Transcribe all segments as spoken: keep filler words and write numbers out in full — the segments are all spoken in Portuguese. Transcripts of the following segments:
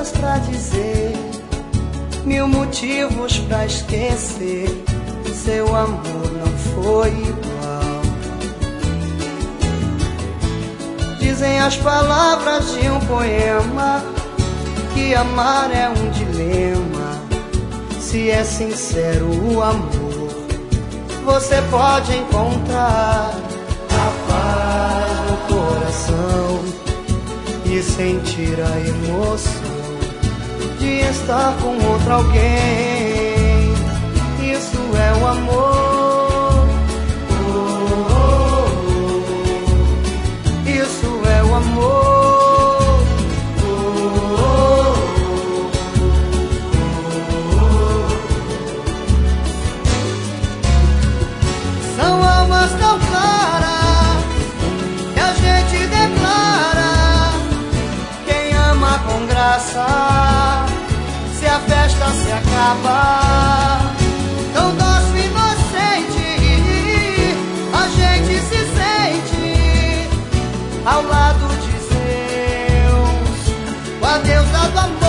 coisas pra dizer, mil motivos pra esquecer. Seu amor não foi igual. Dizem as palavras de um poema que amar é um dilema. Se é sincero o amor, você pode encontrar a paz no coração e sentir a emoção de estar com outro alguém. Isso é o amor. Oh, oh, oh. Isso é o amor. Tão clara que a gente declara: quem ama com graça, se a festa se acaba. Tão doce e inocente a gente se sente ao lado de Deus, o adeus do amor.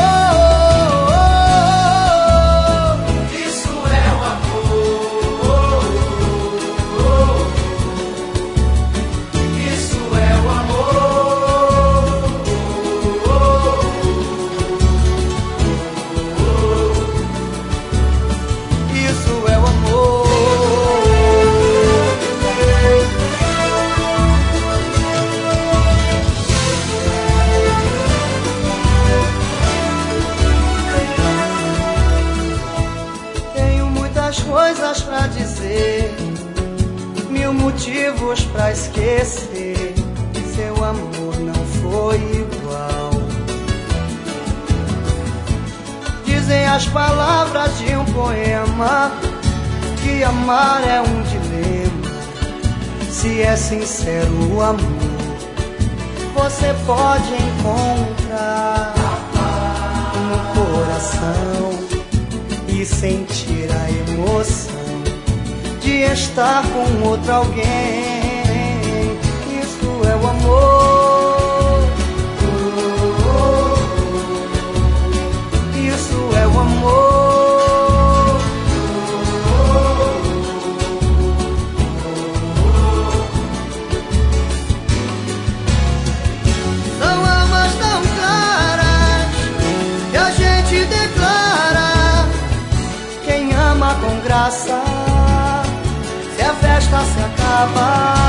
Coisas pra dizer, mil motivos pra esquecer. Seu amor não foi igual. Dizem as palavras de um poema que amar é um dilema. Se é sincero o amor, você pode encontrar no coração e sentir a emoção de estar com outro alguém. Isso é o amor. Oh, oh, oh. Isso é o amor. Oh, oh, oh. São almas tão claras que a gente declara: com graça, se a festa se acaba.